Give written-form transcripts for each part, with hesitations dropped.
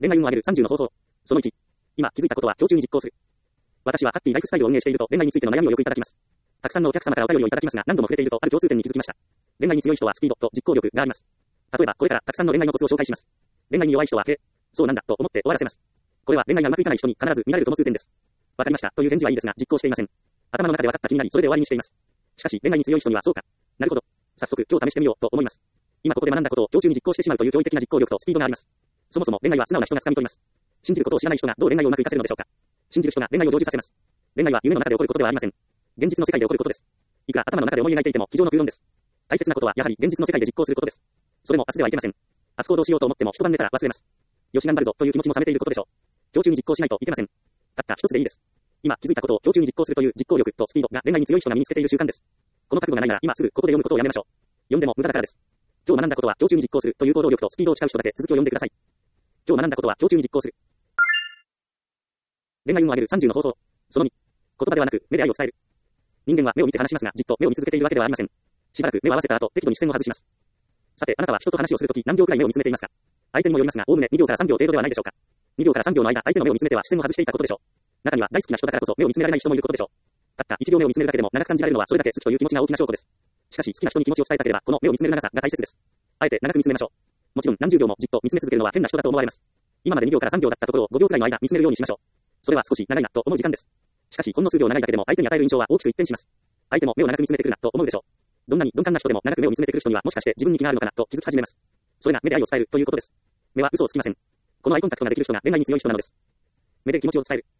恋愛運を上げる30の方法。その1。今気づいたことは今日中に実行する。私はハッピーライフスタイルを運営していると恋愛についての悩みをよくいただきます。たくさんのお客様からお便りをいただきますが、何度も触れているとある共通点に気づきました。恋愛に強い人はスピードと実行力があります。例えばこれからたくさんの恋愛のコツを紹介します。恋愛に弱い人はそうなんだと思って終わらせます。これは恋愛がうまくいかない人に必ず見られる共通点です。わかりましたという返事はいいですが実行していません。頭の中で分かった気になりそれで終わりにしています。しかし恋愛に強い人にはそうか。なるほど。早速今日試してみようと思います。今ここで学んだことを今日中に実行してしまうという驚異的な実行力とスピードがあります。そもそも恋愛は素直な人が掴み取ります。信じることを知らない人がどう恋愛をうまくいかせるのでしょうか。信じる人が恋愛を成就させます。恋愛は夢の中で起こることではありません。現実の世界で起こることです。いくら頭の中で思い描いていても机上の空論です。大切なことはやはり現実の世界で実行することです。それも明日ではいけません。明日行動しようと思っても一晩寝たら忘れます。よし頑張るぞという気持ちも冷めていることでしょう。今日中に実行しないといけません。たった一つでいいです。今気づいたことを今日中に実行するという実行力とスピードが恋愛に強い人が身につけている習慣です。この覚悟がないなら今すぐここで読むことをやめましょう。読んでも無駄だからです。今日学んだことは今日中に実行するという行動力とスピードを誓う人だけ続きを読んでください。今日学んだことは今日中に実行する。恋愛運を上げる30の方法。その2。言葉ではなく目で愛を伝える。人間は目を見て話しますがじっと目を見続けているわけではありません。しばらく目を合わせた後適度に視線を外します。さてあなたは人と話をするとき何秒くらい目を見つめていますか。相手にもよりますがおおむね2秒から3秒程度ではないでしょうか。2秒から3秒の間相手の目を見つめては視線を外していたことでしょう。中には大好きな人だからこそ目を見つめられない人もいることでしょう。たった1秒目を見つめるだけでも長く感じられるのはそれだけ好きという気持ちが大きな証拠です。しかし好きな人に気持ちを伝えたければこの目を見つめる長さが大切です。あえて長く見つめましょう。もちろん何十秒もじっと見つめ続けるのは変な人だと思われます。今まで2秒から3秒だったところを5秒くらいの間見つめるようにしましょう。それは少し長いなと思う時間です。しかしほんの数秒長いだけでも相手に与える印象は大きく一変します。相手も目を長く見つめてくるなと思うでしょう。どんなに鈍感な人でも長く目を見つめてくる人にはもしかして自分に気があるのかなと気づき始めます。それが目で愛を伝えるということです。目は嘘をつきません。このアイコンタクトができる人が恋愛に強い人なのです。目で気持ちを伝える。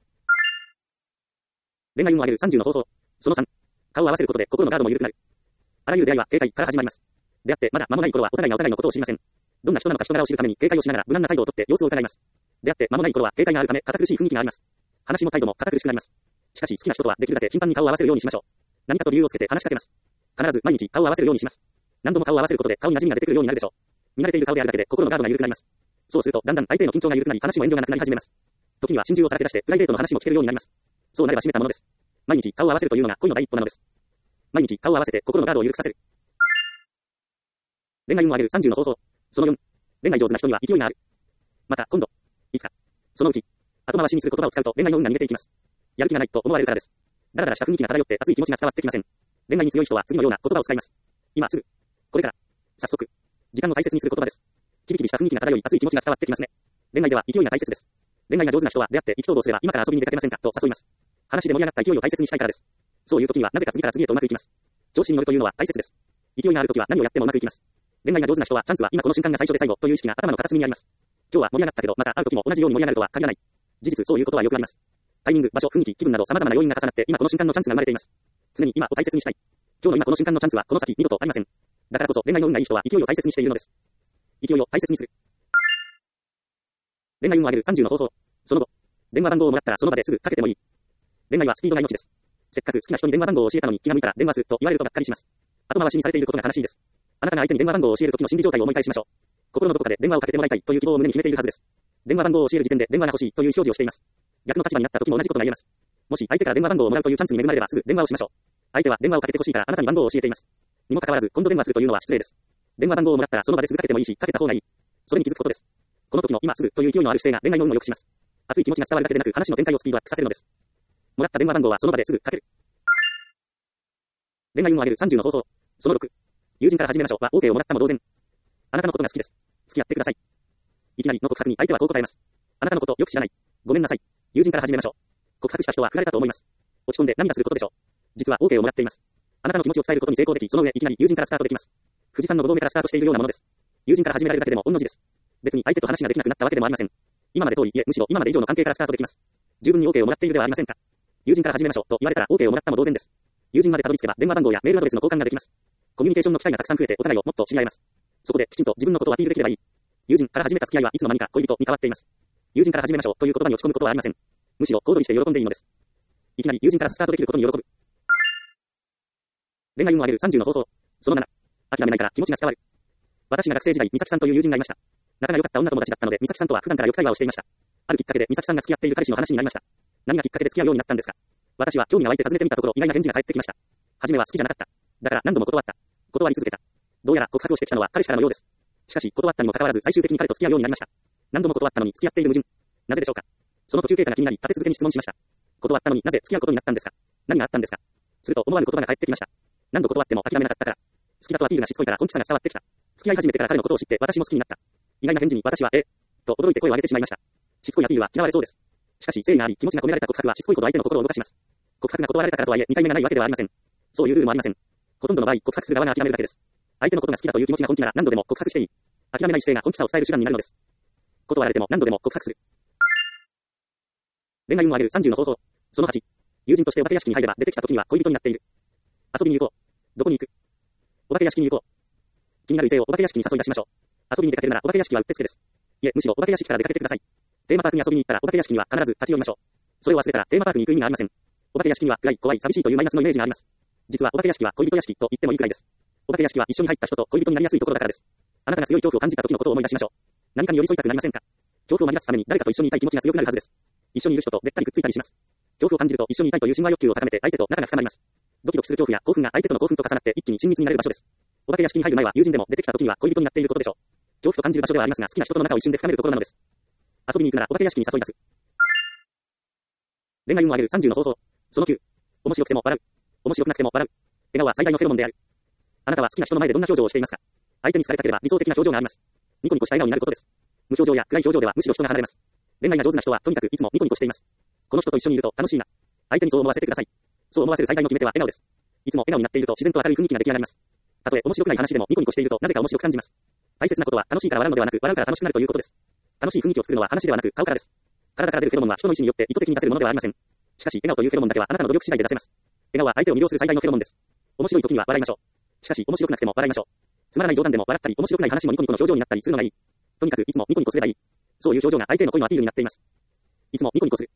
恋愛運を上げる30の方法。その3。顔を合わせることで心のガードも緩くなる。あらゆる出会いは警戒から始まります。出会ってまだ間もない頃はお互いがお互いのことを知りません。どんな人なのか人柄を知るために警戒をしながら無難な態度をとって様子を伺います。出会って間もない頃は警戒があるため堅苦しい雰囲気があります。話も態度も堅苦しくなります。しかし好きな人とはできるだけ頻繁に顔を合わせるようにしましょう。何かと理由をつけて話しかけます。必ず毎日顔を合わせるようにします。何度も顔を合わせることで顔に馴染みが出てくるようになるでしょう。見慣れている顔であるだけで心のガードが緩くなります。そうするとだんだん相手への緊張が緩くなり話も遠慮がなくなり始めます。時には心中をさらけ出してプライベートの話も聞けるようになります。そうなれば閉めたものです。毎日顔を合わせるというのが恋の第一歩なのです。毎日顔を合わせて心のガードを緩くさせる。恋愛運を上げる30の方法。その4。恋愛上手な人には勢いがある。また今度。いつか。そのうち。後回しにする言葉を使うと恋愛の運が逃げていきます。やる気がないと思われるからです。だらだらした雰囲気が漂って熱い気持ちが伝わってきません。恋愛に強い人は次のような言葉を使います。今すぐ。これから。早速。時間を大切にする言葉です。キビキビした雰囲気が漂い熱い気持ちが伝わってきますね。恋愛では勢いが大切です。恋愛が上手な人は出会って意気投合すれば今から遊びに出かけませんかと誘います。話で盛り上がった勢いを大切にしたいからです。そういう時にはなぜか次から次へとうまくいきます。調子に乗るというのは大切です。勢いがある時は何をやってもうまくいきます。恋愛が上手な人はチャンスは今この瞬間が最初で最後という意識が頭の片隅にあります。今日は盛り上がったけどまた会う時も同じように盛り上がるとは限らない。事実そういうことはよくあります。タイミング、場所、雰囲気、気分など様々な要因が重なって今この瞬間のチャンスが生まれています。常に今を大切にしたい。今日の今この瞬間のチャンスはこの先二度とありません。だからこそ恋愛の運がいい人は勢いを大切にしているのです。勢いを大切にする。恋愛運を上げる30の方法。その後。電話番号をもらったらその場ですぐかけてもいい。恋愛はスピードが命です。せっかく好きな人に電話番号を教えたのに気が向いたら電話すと言われるとがっかりします。後回しにされていることが悲しいです。あなたが相手に電話番号を教える時の心理状態を思い返しましょう。心のどこかで電話をかけてもらいたいという希望を胸に秘めているはずです。電話番号を教える時点で電話が欲しいという表示をしています。逆の立場になった時も同じことが言えます。もし相手から電話番号をもらうというチャンスに恵まれればすぐ電話をしましょう。相手は電話をかけて欲しいからあなたに番号を教えています。にもかかわらず今度電話するというのは失礼です。電話番号をもらったらその場ですぐかけてもいいし、かけた方がいい。それに気づくことです。この時の今すぐという勢いのある姿勢が恋愛の運を良くします。熱い気持ちが伝わるだけでなく話の展開をスピードアップさせるのです。もらった電話番号はその場ですぐかける。恋愛運を上げる30の方法。その6。友人から始めましょうは OK をもらったも同然。あなたのことが好きです。付き合ってください。いきなりの告白に相手はこう答えます。あなたのことよく知らない。ごめんなさい。友人から始めましょう。告白した人は振られたと思います。落ち込んで涙することでしょう。実は OK をもらっています。あなたの気持ちを伝えることに成功でき、その上いきなり友人からスタートできます。富士山の5合目からスタートしているようなものです。友人から始められるだけでも御の字です。別に相手と話ができなくなったわけでもありません。今まで通り、いえ、むしろ今まで以上の関係からスタートできます。十分に OK をもらっているではありませんか。友人から始めましょうと言われたら OK をもらったも同然です。友人までたどり着けば電話番号やメールアドレスの交換ができます。コミュニケーションの機会がたくさん増えてお互いをもっと知り合えます。そこできちんと自分のことをアピールできればいい。友人から始めた付き合いはいつの間にか恋人に変わっています。友人から始めましょうという言葉に落ち込むことはありません。むしろ小躍りして喜んでいいのです。いきなり友人からスタートできることに喜ぶ。恋愛運を上げる30の方法。その7。諦めないから気持ちが伝わる。私が学生時代、美咲さんという友人がいました。仲が良かった女友達だったので、美咲さんとは普段からよく会話をしていました。あるきっかけで美咲さんが付き合っている彼氏の話になりました。何がきっかけで付き合うようになったんですか。私は興味が湧いて尋ねてみたところ、意外な返事が返ってきました。初めは好きじゃなかった。だから何度も断った。断り続けた。どうやら告白をしてきたのは彼氏からのようです。しかし断ったにもかかわらず最終的に彼と付き合うようになりました。 何度も断ったのに付き合っている矛盾。なぜでしょうか。その途中経過が気になり、立て続けに質問しました。断ったのになぜ付き合うことになったんですか。何があったんですか。すると思わぬ言葉が返ってきました。何度断っても諦めなかったから。好きだとアピールがしつこいから根気さが伝わってきた。付き合い始めてから彼のことを知って私も好きになった。意外な返事に私は、と驚いて声を上げてしまいました。しつこいアピールは嫌われそうです。しかし誠意があり気持ちが込められた告白はしつこいほど相手の心を動かします。告白が断られたからとはいえ2回目がないわけではありません。そういうルールもありません。ほとんどの場合、告白する側が諦めるだけです。相手のことが好きだという気持ちが本気なら何度でも告白していい。諦めない姿勢が本気さを伝える手段になるのです。断られても何度でも告白する。恋愛運を上げる30の方法。その8。友人としてお化け屋敷に入れば出てきた時には恋人になっている。遊びに行こう。どこに行く。お化け屋敷に行こう。気になる異性をお化け屋敷に誘い出しましょう。遊びに出かけるならお化け屋敷はうってつけです。いえ、むしろお化け屋敷から出かけてください。テーマパークに遊びに行ったらお化け屋敷には必ず立ち寄りましょう。それを忘れたらテーマパークに行く意味がありません。お化け屋敷には暗い、怖い、寂しいというマイナスのイメージがあります。実はお化け屋敷は恋人屋敷と言ってもいいくらいです。お化け屋敷は一緒に入った人と恋人になりやすいところだからです。あなたが強い恐怖を感じた時のことを思い出しましょう。何かに寄り添いたくなりませんか。恐怖を紛らわすために誰かと一緒にいたい気持ちが強くなるはずです。一緒にいる人とべったりくっついたりします。恐怖を感じると一緒にいたいという親和欲求を高めて相手と仲が深まります。ドキドキする恐怖や興奮が相手との興奮と重なって一気に親密になれる場所です。お化け屋敷に入る前は友人でも出てきた時には恋人になっていることでしょう。恐怖と感じる場所ではありますが好きな人との仲を一瞬で深めるところなのです。遊びに行くならお化け屋敷に誘い出す。恋愛運を上げる30の方法。その9。面白くても笑う。面白くなくても笑う。笑顔は最大のフェロモンである。あなたは好きな人の前でどんな表情をしていますか。相手に好かれたければ理想的な表情があります。ニコニコした笑顔になることです。無表情や暗い表情ではむしろ人が離れます。恋愛が上手な人はとにかくいつもニコニコしています。この人と一緒にいると楽しいな。相手にそう思わせてください。そう思わせる最大の決め手は笑顔です。いつも笑顔になっていると自然と明るい雰囲気が出来上がります。たとえ面白くない話でもニコニコしているとなぜか面白く感じます。大切なことは楽しいから笑うのではなく笑うから楽しくなるということです。楽しい雰囲気を作るのは話ではなく顔からです。体から出るフェロモンは人の意思によって意図的に出せるものではありません。しかし笑顔というフェロモンだけはあなたの努力次第で出せます。笑顔は相手を魅了する最大のフェロモンです。面白い時には笑いましょう。しかし面白くなくても笑いましょう。つまらない冗談でも笑ったり面白くない話もニコニコの表情になったりするのがいい。とにかくいつもニコニコすればいい。そういう表情が相手への恋のアピールになっています。いつもニコニコする。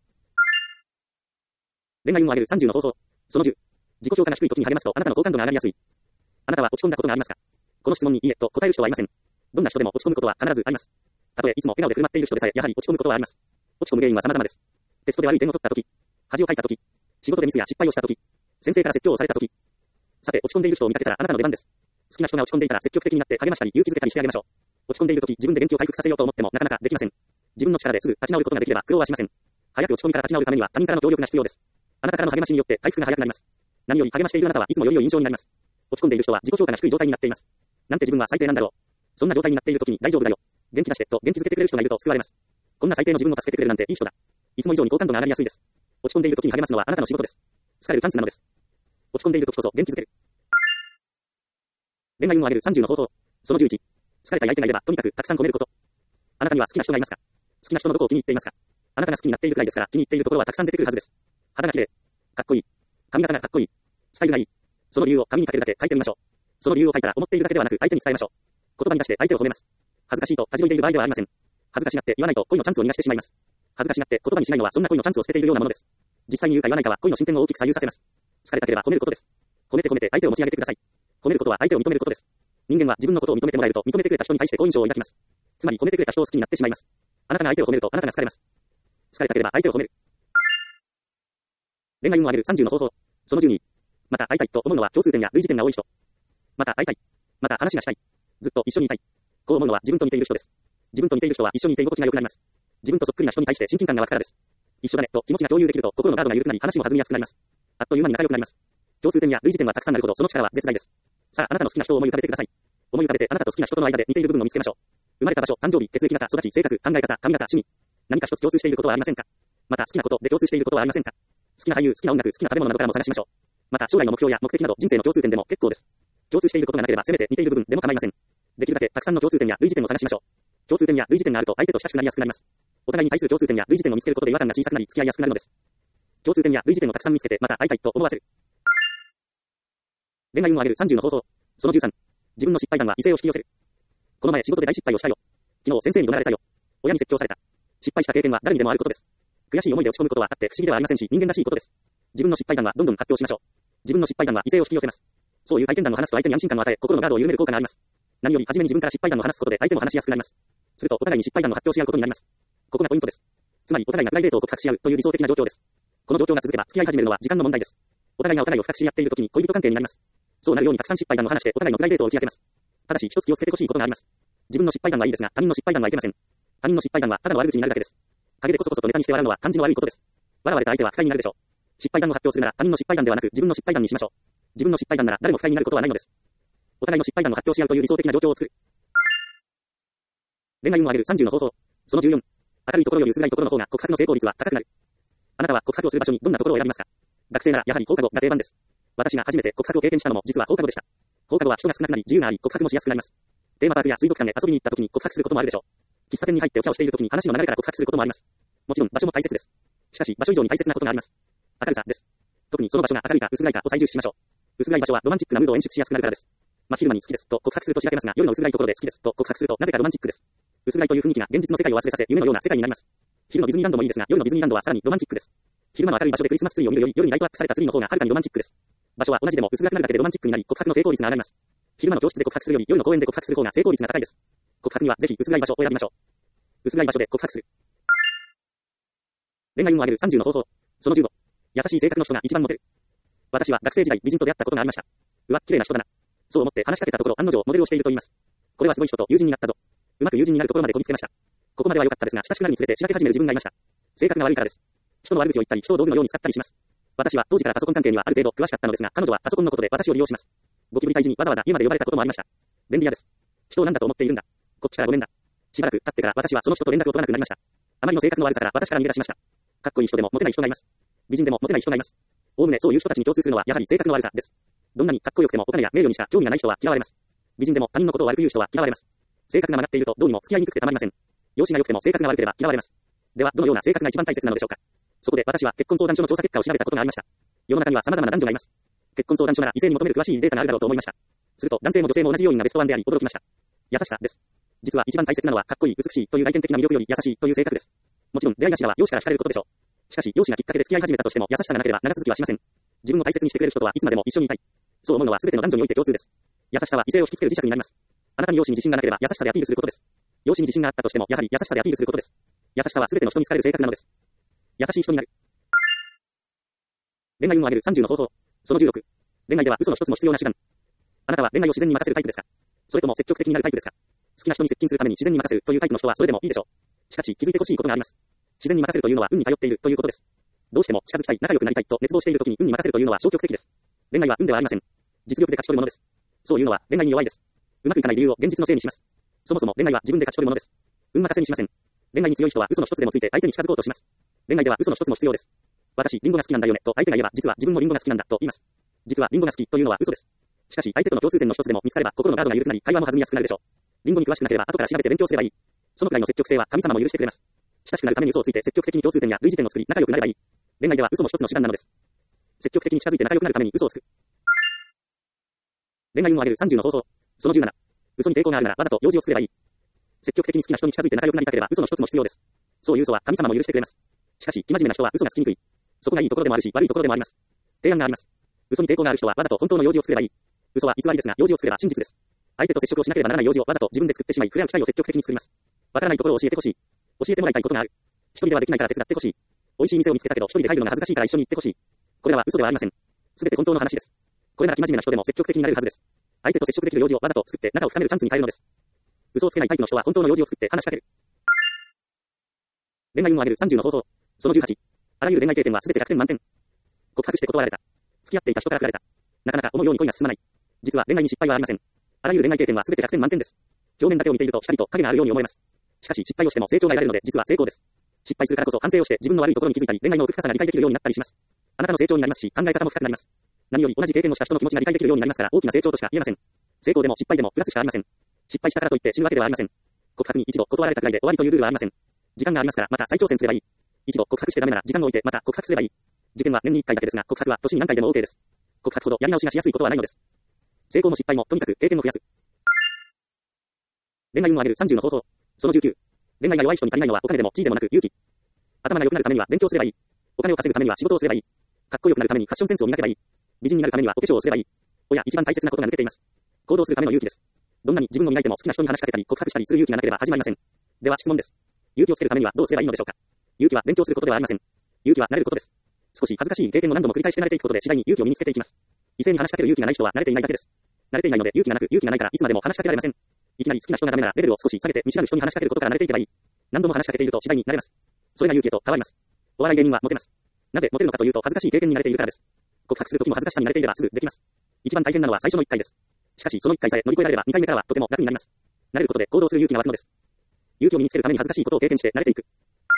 恋愛運を上げる30の方法。その10。自己評価が低い時に励ますとあなたの好感度が上がりやすい。あなたは落ち込んだことがありますか。この質問にいいえと答える人はいません。どんな人でも落ち込むことは必ずあります。たとえいつも笑顔で振る舞っている人でさえやはり落ち込むことはあります。落ち込む原因は様々です。テストで悪い点を取った時、恥をかいた時、仕事でミスや失敗をした時、先生から説教をされた時。さて落ち込んでいる人を見かけたらあなたの出番です。好きな人が落ち込んでいたら積極的になって励ましたり勇気づけたりしてあげましょう。落ち込んでいる時自分で元気を回復させようと思ってもなかなかできません。自分の力ですぐ立ち直ることができれば苦労はしません。早く落ち込みから立ち直るためには他人からの協力が必要です。あなたからの励ましによって回復が早くなります。何より励ましているあなたはいつもより良い印象になります。落ち込んでいる人は自己評価が低い状態になっています。なんて自分は最低なんだろう。そんな状態になっている時に大丈夫だよ。元気出してと元気づけてくれる人がいると救われます。こんな最低の自分を助けてくれるなんていい人だ。いつも以上に好感度が上がりやすいです。落ち込んでいる時に励ますのはあなたの仕事です。疲れるチャンスなのです。落ち込んでいる時こそ元気づける。恋愛運を上げる30の方法。その11。疲れたい相手がいればとにかくたくさん褒めること。あなたには好きな人がいますか。好きな人のどこを気に入っていますか。あなたが好きになっているくらいですから気に入っているところはたくさん出てくるはずです。肌が綺麗。かっこいい。髪型がかっこいい。スタイルがいい。その理由を紙に書けるだけ書いてみましょう。その理由を書いたら思っているだけではなく相手に伝えましょう。言葉に出して相手を褒めます。恥ずかしいとたじろいでいる場合ではありません。恥ずかしがって言わないと恋のチャンスを逃がしてしまいます。恥ずかしがって言葉にしないのはそんな恋のチャンスを捨てているようなものです。実際に言うか言わないかは恋の進展を大きく左右させます。疲れたければ褒めることです。褒めて相手を持ち上げてください。褒めることは相手を認めることです。人間は自分のことを認めてもらえると認めてくれた人に対して好印象を抱きます。つまり褒めてくれた人を好きになってしまいます。あなたが相手を褒めるとあなたが好かれます。疲れたければ相手を褒める。恋愛運を上げる30の方法。その12。また会いたいと思うのは共通点や類似点が多い人。また会いたい。また話がしたい。ずっと一緒にいたい。こう思うのは自分と似ている人です。自分と似ている人は一緒にいて居心地が良くなります。自分とそっくりな人に対して親近感が湧くからです。一緒だねと気持ちが共有できると心のガードが緩くなり話も弾みやすくなります。あっという間に仲良くなります。共通点や類似点はたくさんなるほどその力は絶大です。さああなたの好きな人を思い浮かべてください。思い浮かべてあなたと好きな人との間で似ている部分を見つけましょう。生まれた場所、誕生日、血液型、育ち、性格、考え方、髪型、趣味。何か一つ共通していることはありませんか。また好きなことで共通していることはありませんか。好きな俳優、好きな音楽、好きな食べ物などからも探しましょう。また将来の目標や目的など人生の共通点でも結構です。共通していることがなければせめて似ている部分でも構いません。できるだけたくさんの共通点や類似点を探しましょう。共通点や類似点があると相手と親しくなりやすくなります。お互いに対する共通点や類似点を見つけることで違和感が小さくなり付き合いやすくなるのです。共通点や類似点をたくさん見つけてまた会いたいと思わせる。恋愛運を上げる30の方法。その13。自分の失敗談は異性を引き寄せる。この前仕事で大失敗をしたよ。昨日先生に怒鳴られたよ。親に説教された。失敗した経験は誰にでもあることです。悔しい思いで落ち込むことはあって不思議ではありませんし人間らしいことです。自分の失敗談はどんどん発表しましょう。自分の失敗談は異性を引き寄せます。そういう体験談を話すと相手に安心感を与え心のガードを緩める効果があります。何より初めに自分から失敗談を話すことで相手も話しやすくなります。するとお互いに失敗談を発表し合うことになります。ここがポイントです。つまりお互いがプライベートを告白し合うという理想的な状況です。この状況が続けば付き合い始めるのは時間の問題です。お互いがお互いを深く知り合っているときに恋人関係になります。そうなるようにたくさん失敗談を話してお互いのプライベートを打ち明けます。ただし一つ気をつけてほしいことがあります。自分の失敗談はいいですが他人の失敗談はいけません。 他人の失敗談はただの悪口になるだけです。陰でこそこそとネタにして笑うのは感じの悪いことです。笑われた相手は不快になるでしょう。失敗談を発表するなら他人の失敗談ではなく自分の失敗談にしましょう。自分の失敗談なら誰も不快になることはないのです。お互いの失敗談を発表し合うという理想的な状況を作る。恋愛運を上げる30の方法。その14。明るいところより薄暗いところの方が告白の成功率は高くなる。あなたは告白をする場所にどんなところを選びますか？学生ならやはり放課後が定番です。私が初めて告白を経験したのも実は放課後でした。放課後は人が少なくなり自由があり告白もしやすくなります。テーマパークや水族館へ遊びに行った時に告白することもあるでしょう。喫茶店に入ってお茶をしている時に話の流れから告白することもあります。もちろん場所も大切です。しかし場所以上に大切なことがあります。明るさです。特にその場所が明るいか薄暗いかを最重視しましょう。薄暗い場所はロマンチックなムードを演出しやすくなるからです。真昼間に好きですと告白するとしらけますが、夜の薄暗いところで好きですと告白するとなぜかロマンチックです。薄暗いという雰囲気が現実の世界を忘れさせ夢のような世界になります。昼のディズニーランドもいいですが、夜のディズニーランドはさらにロマンチックです。昼間の明るい場所でクリスマスツリーを見るより夜にライトアップされたツリーの方がはるかにロマンチックです。場所は同じでも薄暗くなるだけでロマンチックになり告白の成功率が上がります。昼間の教室で告白するより夜の公園で告白する方が成功率が高いです。告白にはぜひ薄暗い場所を選びましょう。薄暗い場所で告白する。恋愛運を上げる30の方法。その15。優しい性格の人が一番モテる。私は学生時代美人と出会ったことがありました。うわ、綺麗な人だな。そう思って話しかけたところ案の定モデルをしていると言います。これはすごい人と友人になったぞ。うまく友人になるところまでこぎつけました。ここまでは良かったですが親しくなるにつれてしらけ始める自分がいました。性格が悪いからです。人の悪口を言ったり人を道具のように使ったりします。私は当時からパソコン関係にはある程度詳しかったのですが、彼女はパソコンのことで私を利用します。ゴキブリ退治にわざわざ家まで呼ばれたこともありました。便利屋です。人を何だと思っているんだ。こっちからごめんだ。しばらく経ってから私はその人と連絡を取らなくなりました。あまりの性格の悪さから私から逃げ出しました。かっこいい人でもモテない人がいます。美人でもモテない人がいます。おおむねそういう人たちに共通するのはやはり性格の悪さです。どんなにかっこよくてもお金や名誉にしか興味がない人は嫌われます。美人でも他人のことを悪く言う人は嫌われます。性格が曲がっているとどうにも付き合いにくくてたまりません。容姿が良くても性格が悪ければ嫌われます。ではどのような性格が一番大切なのでしょうか。そこで私は結婚相談所の調査結果を調べたことがありました。世の中には様々な男女がいます。結婚相談所なら異性に求める詳しいデータがあるだろうと思いました。すると男性も女性も同じ要因がベストワンであり驚きました。優しさです。実は一番大切なのはかっこいい、美しいという外見的な魅力より優しいという性格です。もちろん出会い頭は容姿から惹かれることでしょう。しかし容姿がきっかけで付き合い始めたとしても優しさがなければ長続きはしません。自分を大切にしてくれる人とはいつまでも一緒にいたい。そう思うのは全ての男女において共通です。優しさは異性を引きつける磁石になります。あなたに容姿に自信がなければ優しさでアピールすることです。容姿に自信があったとしてもやはり優しさでアピールすることです。優しさは全ての人に好かれる性格なのです。優しい人になる。恋愛運を上げる30の方法。その16。恋愛では嘘の一つも必要な手段。あなたは恋愛を自然に任せるタイプですか？それとも積極的になるタイプですか？好きな人に接近するために自然に任せるというタイプの人はそれでもいいでしょう。しかし気づいてほしいことがあります。自然に任せるというのは運に頼っているということです。どうしても近づきたい、仲良くなりたいと熱望している時に運に任せるというのは消極的です。恋愛は運ではありません。実力で勝ち取るものです。そういうのは恋愛に弱いです。うまくいかない理由を現実のせいにします。そもそも恋愛は自分で勝ち取るものです。運任せにしません。恋愛に強い人は嘘の一つでもついて相手に近づこうとします。恋愛では嘘の一つも必要です。私、リンゴが好きなんだよねと相手が言えば実は自分もリンゴが好きなんだと言います。実はリンゴが好きというのは嘘です。しかし相手との共通点の一つでも見つかれば心のガードが緩くなり会話も弾みやすくなるでしょう。リンゴに詳しくなければ後から調べて勉強すればいい。そのくらいの積極性は神様も許してくれます。親しくなるために嘘をついて積極的に共通点や類似点を作り仲良くなればいい。恋愛では嘘も一つの手段なのです。積極的に近づいて仲良くなるために嘘をつく。恋愛運を上げる30の方法。その17。嘘に抵抗があるならわざと用事を作ればいい。積極的に好きな人に近づいて仲良くなりたければ嘘の一つも必要です。そういう嘘は神様も許してくれます。しかし、生真面目な人は嘘がつきにくい。そこがいいところでもあるし、悪いところでもあります。提案があります。嘘に抵抗がある人はわざと本当の用事を作ればいい。嘘は偽りですが、用事を作れば真実です。相手と接触をしなければならない用事をわざと自分で作ってしまい、触れ合う機会を積極的に作ります。わからないところを教えてほしい。教えてもらいたいことがある。一人ではできないから手伝ってほしい。美味しい店を見つけたけど一人で帰るのが恥ずかしいから一緒に行ってほしい。これらは嘘ではありません。すべて本当の話です。これなら生真面目な人でも積極的になれるはずです。相手と接触できる用事をわざと作って仲を深めるチャンスに変えるのです。嘘をつけないタイプの人は本当の用事を作って話しかける。恋愛運を上げる30の方法。その18。あらゆる恋愛経験はすべて100点満点。告白して断られた。付き合っていた人から振られた。なかなか思うように恋が進まない。実は恋愛に失敗はありません。あらゆる恋愛経験はすべて100点満点です。表面だけを見ていると光と影があるように思えます。しかし失敗をしても成長が得られるので実は成功です。失敗するからこそ反省をして自分の悪いところに気づいたり恋愛の奥深さが理解できるようになったりします。あなたの成長になりますし考え方も深くなります。何より同じ経験をした人の気持ちが理解できるようになりますから大きな成長としか言えません。成功でも失敗でもプラスしかありません。失敗したからといって死ぬわけではありません。告白に一度断られたくらいで終わりというルールはありません。時間がありますからまた再挑戦すればいい。一度告白してダメなら時間を置いてまた告白すればいい。受験は年に1回だけですが告白は年に何回でも OK です。告白ほどやり直しがしやすいことはないのです。成功も失敗もとにかく経験を増やす。恋愛運を上げる30の方法。その19。恋愛が弱い人に足りないのはお金でも地位でもなく勇気。頭が良くなるためには勉強すればいい。お金を稼ぐためには仕事をすればいい。かっこよくなるためにファッションセンスを磨けばいい。美人になるためにはお化粧をすればいい。おや一番大切なことが抜けています。行動するための勇気です。どんなに自分を磨いても好きな人に話しかけたり告白したりする勇気がなければ始まりません。では質問です。勇気をつけるためにはどうすればいいのでしょうか。勇気は勉強することではありません。勇気は慣れることです。少し恥ずかしい経験を何度も繰り返して慣れていくことで次第に勇気を身につけていきます。異性に話しかける勇気がない人は慣れていないだけです。慣れていないので勇気がなく勇気がないからいつまでも話しかけられません。いきなり好きな人がダメならレベルを少し下げて見知らぬ人に話しかけることから慣れていけばいい。 何度も話しかけていると次第に慣れます。それが勇気へと変わります。お笑い芸人はモテます。なぜモテるのかというと恥ずかしい経験に慣れているからです。告白するときも恥ずかしさに慣れていればすぐできます。一番大変なのは最初の1回です。しかしその1回さえ乗り越えられれば2回目からはとても楽になります。慣れることで行動する勇気が湧くのです。勇気を身につけるために恥ずかしいことを経験して慣れていく。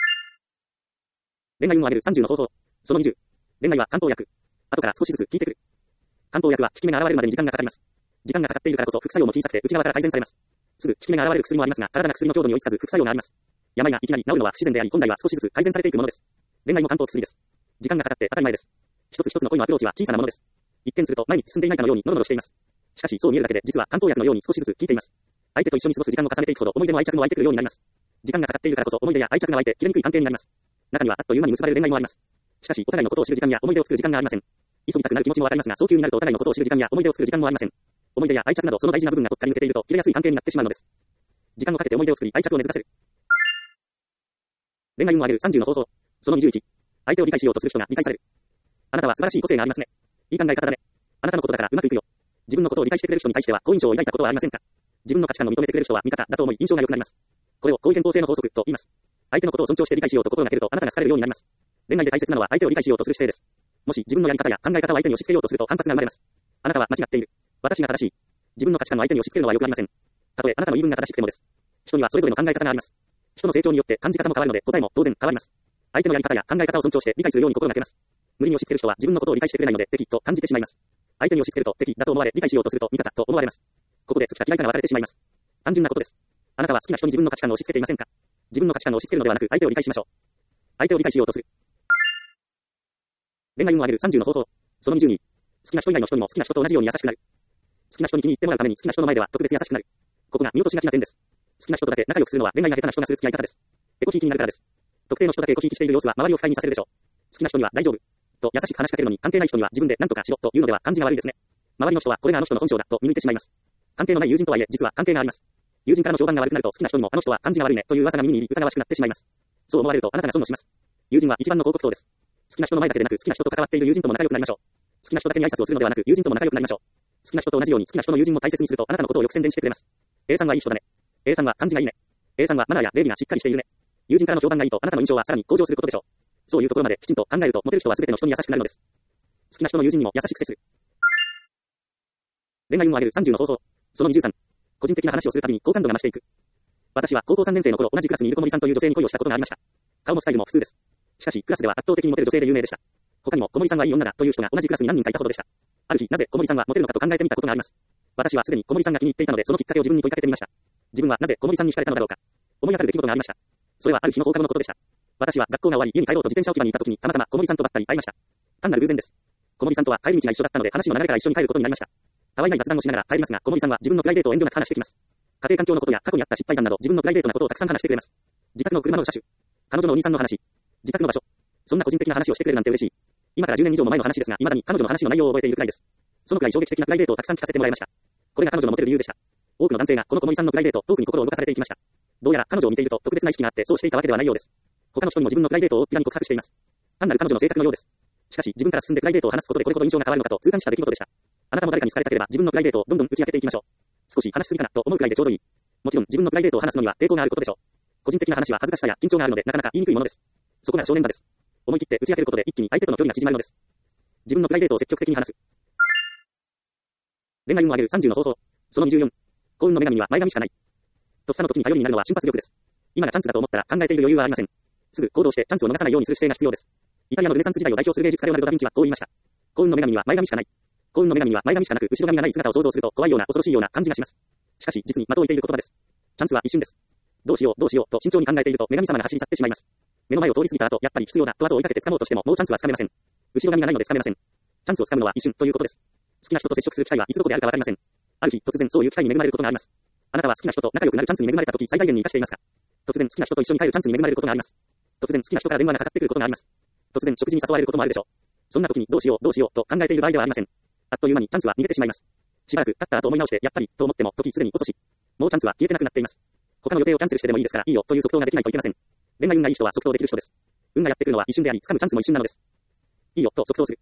恋愛運を上げる30の方法。その20。恋愛は漢方薬。後から少しずつ効いてくる。漢方薬は効き目が現れるまでに時間がかかります。時間がかかっているからこそ副作用も小さくて内側から改善されます。すぐ効き目が現れる薬もありますが、体が薬の強度に追いつかず副作用があります。病がいきなり治るのは不自然であり、本来は少しずつ改善されていくものです。恋愛も漢方薬です。時間がかかって当たり前です。一つ一つの恋のアプローチは小さなものです。一見すると前に進んでいないかのようにノロノロしています。しかしそう見えるだけで実は漢方薬のように少しずつ効いています。相手と一緒に過ごす時間を重ねていくほど思い出も愛着も湧いてくるようになります。時間がかかっているからこそ思い出や愛着が湧いて切れにくい関係になります。中にはあっという間に結ばれる恋愛もあります。しかしお互いのことを知る時間や思い出を作る時間がありません。急ぎたくなる気持ちもわかりますが、早急になるとお互いのことを知る時間や思い出を作る時間もありません。思い出や愛着などその大事な部分がどっかに抜けていると切れやすい関係になってしまうのです。時間をかけて思い出を作り愛着を根付かせる。恋愛運を上げる30の方法。その21。相手を理解しようとする人が理解される。あなたは素晴らしい個性がありますね。いい考え方だね。あなたのことだからうまくいくよ。自分のことを理解してくれる人に対しては好印象を抱いたことはありませんか？自分の価値観を認めてくれる人は味方だと思い印象が良くなります。これを好意変更性の法則と言います。相手のことを尊重して理解しようと心がけるとあなたが好かれるようになります。恋愛で大切なのは相手を理解しようとする姿勢です。もし自分のやり方や考え方を相手に押し付けようとすると反発が生まれます。あなたは間違っている。私が正しい。自分の価値観を相手に押し付けるのは良くありません。たとえあなたの言い分が正しくてもです。人にはそれぞれの考え方があります。人の成長によって感じ方も変わるので答えも当然変わります。相手のやり方や考え方を尊重して理解するように心がけます。無理に押し付ける人は自分のことを理解してくれないので敵と感じてしまいます。相手に押し付けると敵だと思われ理解しようとすると味方と思われます。ここで好きか嫌いかが分かれてしまいます。単純なことです。あなたは好きな人に自分の価値観を押し付けていませんか？自分の価値観を押し付けるのではなく相手を理解しましょう。相手を理解しようとする。恋愛運を上げる30の方法。その20に。好きな人以外の人にも好きな人と同じように優しくなる。好きな人に気に入ってもらうために好きな人の前では特別優しくなる。ここが見落としがちな点です。好きな人とだけ仲良くするのは恋愛が下手な人がする付き合い方です。エコひいきになるからです。特定の人だけエコひいきしている様子は周りを不快にさせるでしょう。好きな人には大丈夫。と優しく話しかけるのに関係ない人には自分で何とかしろというのでは感じが悪いですね。周りの人はこれがあの人の本性だと見抜いてしまいます。関係のない友人とはいえ実は関係があります。友人からの評判が悪くなると好きな人にもあの人は感じが悪いねという噂が耳に入り疑わしくなってしまいます。そう思われるとあなたが損をします。友人は一番の広告塔です。好きな人の前だけでなく好きな人と関わっている友人とも仲良くなりましょう。好きな人だけに挨拶をするのではなく友人とも仲良くなりましょう。好きな人と同じように好きな人の友人も大切にするとあなたのことをよく宣伝してくれます。A さんはいい人だね。A さんは感じがいいね。A さんはマナーや礼儀がしっかりしているね。友人からの評判がいいとあなたの印象はさらに向上することでしょう。そういうところまできちんと考えるとモテる人は全ての人に優しくなるのです。好きな人の友人にも優しく接する。恋愛運を上げる30の方法。その23。個人的な話をするたびに好感度が増していく。私は高校3年生の頃同じクラスにいる小森さんという女性に恋をしたことがありました。顔もスタイルも普通です。しかしクラスでは圧倒的にモテる女性で有名でした。他にも小森さんはいい女だという人が同じクラスに何人かいたほどでした。ある日なぜ小森さんはモテるのかと考えてみたことがあります。私はすでに小森さんが気に入っていたのでそのきっかけを自分に問いかけてみました。自分はなぜ小森さんに惹かれたのだろうか。思い当たる出来事がありました。それはある日の放課後のことでした。私は学校が終わり家に帰ろうと自転車置き場に行った時にたまたま小森さんとばったり会いました。単なる偶然です。小森さんとは帰り道が一緒だったので話の流れから一緒に帰ることになりました。たわいない雑談をしながら帰りますが小森さんは自分のプライベートを遠慮なく話してきます。家庭環境のことや過去にあった失敗談など自分のプライベートなことをたくさん話してくれます。自宅の車の車種、彼女のお兄さんの話、自宅の場所、そんな個人的な話をしてくれるなんて嬉しい。今から10年以上も前の話ですが未だに彼女の話の内容を覚えているくらいです。そのくらい衝撃的なプライベートをたくさん聞かせてもらいました。これが彼女のモテる理由でした。多くの男性がこの小森さんのプライベート、トークに心を動かされていきました。どうやら彼女を見ていると特別な意識があってそうしていたわけではないようです。他の人にも自分のプライベートを大っぴらに告白しています。単なる彼女の性格のようです。しかし自分から進んでプライベートを話すことでこれほど印象が変わるのかと痛感した出来事でした。あなたも誰かに好かれたければ自分のプライベートをどんどん打ち明けていきましょう。少し話しすぎかなと思うくらいでちょうどいい。もちろん自分のプライベートを話すのには抵抗があることでしょう。個人的な話は恥ずかしさや緊張があるのでなかなか言いにくいものです。そこが正念場です。思い切って打ち明けることで一気に相手との距離が縮まるのです。自分のプライベートを積極的に話す。恋愛運を上げる30の方法。その24。幸運の女神には前髪しかない。とっさの時に頼りになるのは瞬発力です。今がチャンスだと思ったら考えている余裕はありません。すぐ行動してチャンスを逃さないようにする姿勢が必要です。イタリアのルネサンス時代を代表する芸術家レオナルド・ダ・ヴィンチはこう言いました。幸運の女神には前髪しかない。幸運の女神には前髪しかなく後ろ髪がない姿を想像すると怖いような恐ろしいような感じがします。しかし実に的を置いている言葉です。チャンスは一瞬です。どうしようと慎重に考えていると女神様が走り去ってしまいます。目の前を通り過ぎた後やっぱり必要だと後を追いかけて掴もうとしてももうチャンスは掴めません。後ろ髪がないので掴めません。チャンスを掴むのは一瞬ということです。好きな人と接触する機会はいつどこであるかわかりません。ある日突然そういう機会に恵まれることがあります。あなたは好きな人と仲良くなるチャンスに恵まれた時最大限に生かしていますか？突然好きな人と一緒に帰るチャンスに恵まれることがあります。突然好きな人から電話がかかってくることがあります。突然食事に誘われることもあるでしょう。そんな時にどうしようと考えている場合ではありません。あっという間にチャンスは逃げてしまいます。しばらく経った後思い直してやっぱりと思っても時すでに遅し。もうチャンスは消えてなくなっています。他の予定をキャンセルしてでもいいですからいいよという即答ができないといけません。恋愛運がいい人は即答できる人です。運がやってくるのは一瞬であり掴むチャンスも一瞬なのです。いいよと即答する。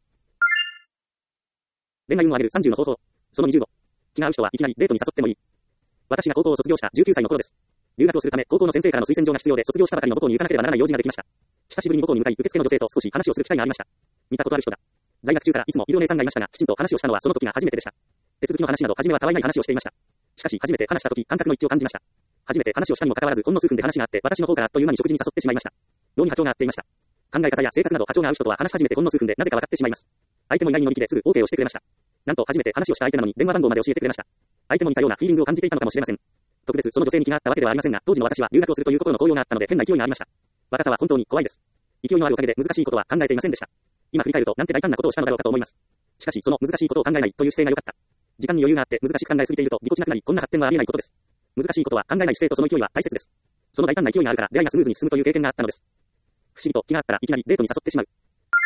恋愛運を上げる30の方法。その25。気が合う人はいきなりデートに誘ってもいい。私が高校を卒業した19歳の頃です。 留学をするため、高校の先生からの推薦状が必要で、卒業したばかりの母校に行かなければならない用事ができました。久しぶりに母校に向かい、受付の女性と少し話をする機会がありました。見たことある人だ。在学中からいつも医療姉さんがいましたが、きちんと話をしたのはその時が初めてでした。手続きの話など、初めはたわいない話をしていました。しかし、初めて話した時、感覚の一致を感じました。初めて話をしたにもかかわらず、ほんの数分で話があって、私の方からあっという間に食事に誘ってしまいました。脳に波長が合っていました。考え方や性格など波長が合う人とは話し始めてほんの数分でなぜか分かってしまいます。相手も意外に乗り気ですぐ OK をしてくれました。なんと初めて話をした相手なのに電話番号まで教えてくれました。相手も似たようなフィーリングを感じていたのかもしれません。特別その女性に気があったわけではありませんが、当時の私は留学をするという心の高揚があったので変な勢いがありました。若さは本当に怖いです。勢いのあるおかげで難しいことは考えていませんでした。今振り返るとなんて大胆なことをしたのだろうかと思います。しかしその難しいことを考えないという姿勢が良かった。時間に余裕があって難しく考えすぎているとぎこちなくなり、こんな発展はありえないことです。難しいことは考えない姿勢とその勢いは大切です。その大胆な勢いがあるから出会いがスムーズに進むという経験があったのです。不思議と気があったらいきなりデートに誘ってしまう。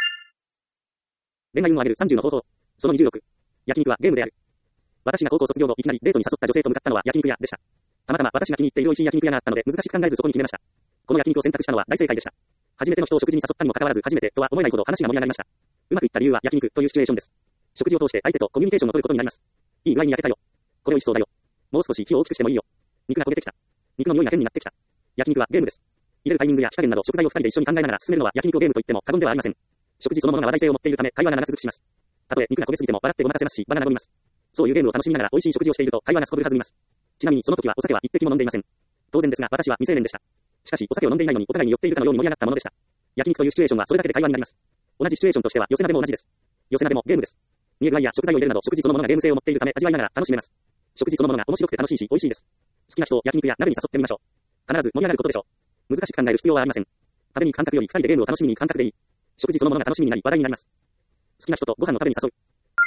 恋愛運を上げる30の方法。その26。焼肉はゲームである。私が高校卒業後いきなりデートに誘った女性と向かったのは焼肉屋でした。たまたま私が気に入っている美味しい焼肉屋があったので難しく考えずそこに決めました。この焼肉を選択したのは大正解でした。初めての人を食事に誘ったにもかかわらず初めてとは思えないほど話が盛り上がりました。うまくいった理由は焼肉というシチュエーションです。食事を通して相手とコミュニケーションを取ることになります。いい具合に焼けたよ。これ美味しそうだよ。もう少し火を大きくしてもいいよ。肉が焦げてきた。肉の匂いが変になってきた。焼肉はゲームです。入れるタイミングや火加減など食材を2人で一緒に考えながら進めるのは焼肉をゲームと言っても過言ではありません。食事そのものが話題性を持っているため会話が長続きします。たとえ肉が焦げすぎても笑ってごまかせますし場が和みます。そういうゲームを楽しみながら美味しい食事をしていると会話がすこぶる弾みます。ちなみにその時はお酒は一滴も飲んでいません。当然ですが私は未成年でした。しかしお酒を飲んでいないのにお互いに酔っているかのように盛り上がったものでした。焼肉というシチュエーションはそれだけで会話になります。同じシチュエーションとしては寄せ鍋も同じです。寄せ鍋もゲームです。見え具合や食材を入れるなど食事そのものがゲーム性を持っているため味わいながら楽しめます。食事そのものが面白くて楽しいし美味しいです。好きな人を焼肉や鍋に誘ってみましょう。必ず盛り上がることでしょう。難しく考える必要はありません。食べに行く感覚より2人でゲームを楽しみに行く感覚でいい。食事そのものが楽しみになり話題になります。好きな人とご飯を食べに誘う。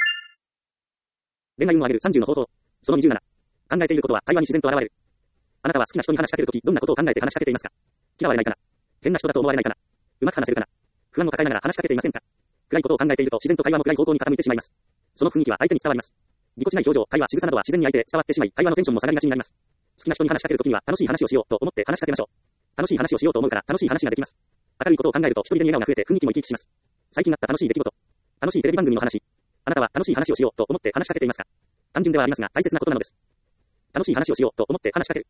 恋愛運を上げる30の方法。その27。考えていることは会話に自然と現れる。あなたは好きな人に話しかけるときどんなことを考えて話しかけていますか？嫌われないかな？変な人だと思われないかな？うまく話せるかな？不安を抱えながら話しかけていませんか？暗いことを考えていると自然と会話も暗い方向に傾いてしまいます。その雰囲気は相手に伝わります。ぎこちない表情、会話、仕草などは自然に相手へ伝わってしまい、会話のテンションも下がりがちになります。好きな人に話しかけるときには楽しい話をしようと思って話しかけましょう。楽しい話をしようと思うから楽しい話ができます。明るいことを考えると一人でに笑顔が増えて雰囲気も生き生きします。最近あった楽しい出来事。楽しいテレビ番組の話。あなたは楽しい話をしようと思って話しかけていますか？単純ではありますが大切なことなのです。楽しい話をしようと思って話しかける。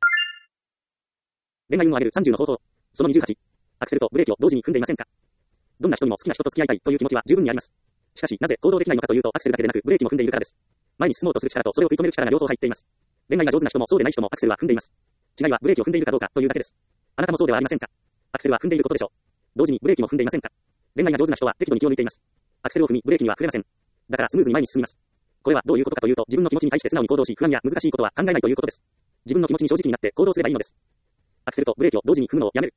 恋愛運を上げる30の方法。その28。アクセルとブレーキを同時に踏んでいませんか？どんな人にも好きな人と付き合いたいという気持ちは十分にあります。しかしなぜ行動できないのかというとアクセルだけでなくブレーキも踏んでいるからです。前に進もうとする力とそれを食い止める力が両方入っています。恋愛が上手な人もそうでない人もアクセルは踏んでいます。違いはブレーキを踏んでいるかどうかというだけです。あなたもそうではありませんか？アクセルは踏んでいることでしょう。同時にブレーキも踏んでいませんか？恋愛が上手な人は適度に気を抜いています。アクセルを踏みブレーキには触れません。だからスムーズに前に進みます。これはどういうことかというと自分の気持ちに対して素直に行動し不安や難しいことは考えないということです。自分の気持ちに正直になって行動すればいいのです。アクセルとブレーキを同時に踏むのをやめる。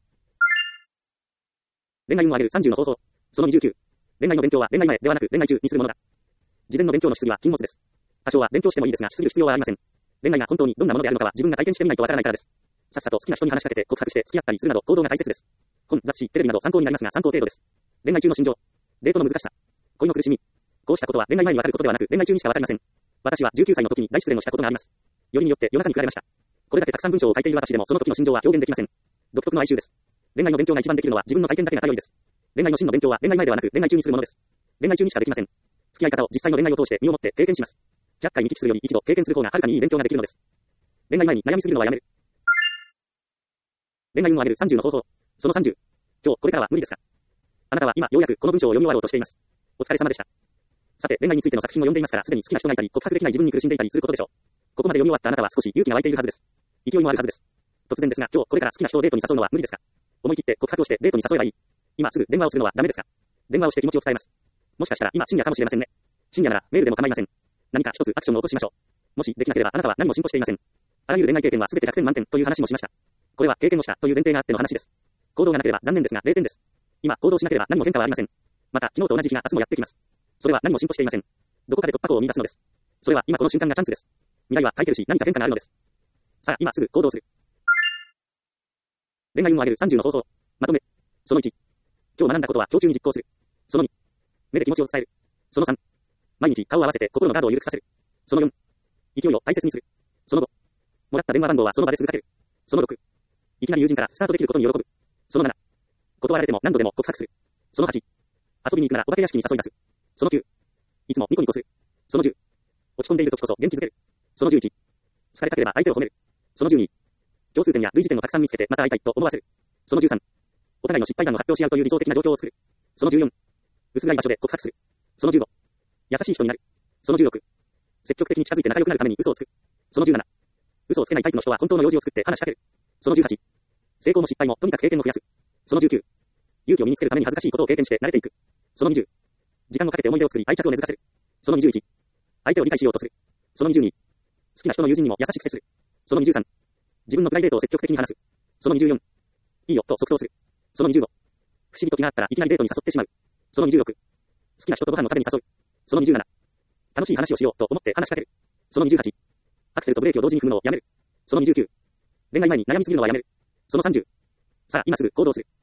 恋愛運を上げる30の方法。その29。恋愛の勉強は恋愛前ではなく恋愛中にするものだ。事前の勉強のしすぎは禁物です。多少は勉強してもいいですがしすぎる必要はありません。恋愛が本当にどんなものであるのかは自分が体験してみないとわからないからです。さっさと好きな人に話しかけて告白して付き合ったりするなど行動が大切です。本、雑誌、テレビなど参考になりますが参考程度です。恋愛中の心情。デートの難しさ。恋の苦しみ。こうしたことは恋愛前にわかることではなく恋愛中にしかわかりません。私は19歳の時に大失恋をしたことがあります。よりによって夜中に振られました。これだけたくさん文章を書いている私でもその時の心情は表現できません。独特の哀愁です。恋愛の勉強が一番できるのは自分の体験だけが頼りです。恋愛の真の勉強は恋愛前ではなく恋愛中にするものです。恋愛中にしかできません。付き合い方を実際の恋愛を通して身をもって経験します。100回見聞きするより一度経験する方がはるかにいい勉強ができるのです。恋愛前に悩みすぎるのはやめる。恋愛運を上げる30の方法。その30。今日これからは無理ですか？あなたは今ようやくこの文章を読み終わろうとしています。お疲れ様でした。さて恋愛についての作品を読んでいますからすでに好きな人がいたり告白できない自分に苦しんでいたりすることでしょう。ここまで読み終わったあなたは少し勇気が湧いているはずです。勢いもあるはずです。突然ですが今日これから好きな人をデートに誘うのは無理ですか？思い切って告白をしてデートに誘えばいい。今すぐ電話をするのはダメですか？電話をして気持ちを伝えます。もしかしたら今深夜かもしれませんね。深夜ならメールでも構いません。何か一つアクションを起こしましょう。もしできなければあなたは何も進歩していません。あらゆる恋愛経験は全て100点満点という話もしました。これは経験をしたという前提があっての話です。行動がなければ残念ですが0点です。今行動しなければ何も変化はありません。また昨日と同じ日が明日もやってきます。それは何も進歩していません。どこかで突破口を見出すのです。それは今この瞬間がチャンスです。未来は書いてるし何か変化があるのです。さあ今すぐ行動する。恋愛運を上げる30の方法。まとめ。その1。今日学んだことは今日中に実行する。その2。目で気持ちを伝える。その3。毎日顔を合わせて心のガードを緩くさせる。その4。勢いを大切にする。その5。もらった電話番号はその場ですぐかける。その6。いきなり友人からスタートできることに喜ぶ。その7。断られても何度でも告白する。その8。遊びに行くならお化け屋敷に誘い出す。その9。いつもニコニコする。その10。落ち込んでいる時こそ元気づける。その11。疲れたければ相手を褒める。その12。 共通点や類似点をたくさん見つけて、また会いたいと思わせる。その13。お互いの失敗談を発表し合うという理想的な状況を作る。その14。薄暗い場所で告白する。その15。優しい人になる。その16。積極的に近づいて仲良くなるために嘘をつく。その17。嘘をつけないタイプの人は本当の用事を作って話しかける。その18。成功も失敗もとにかく経験を増やす。その19。勇気を身につけるために恥ずかしいことを経験して慣れていく。その20。時間をかけて思い出を作り愛着を根付かせる。その21。相手を理解しようとする。その22。好きな人の友人にも優しく接する。その23。自分のプライベートを積極的に話す。その24。いいよと即答する。その25。不思議と気があったらいきなりデートに誘ってしまう。その26。好きな人とご飯を食べに誘う。その27。楽しい話をしようと思って話しかける。その28。アクセルとブレーキを同時に踏むのをやめる。その29。恋愛前に悩みすぎるのはやめる。その30。さあ今すぐ行動する。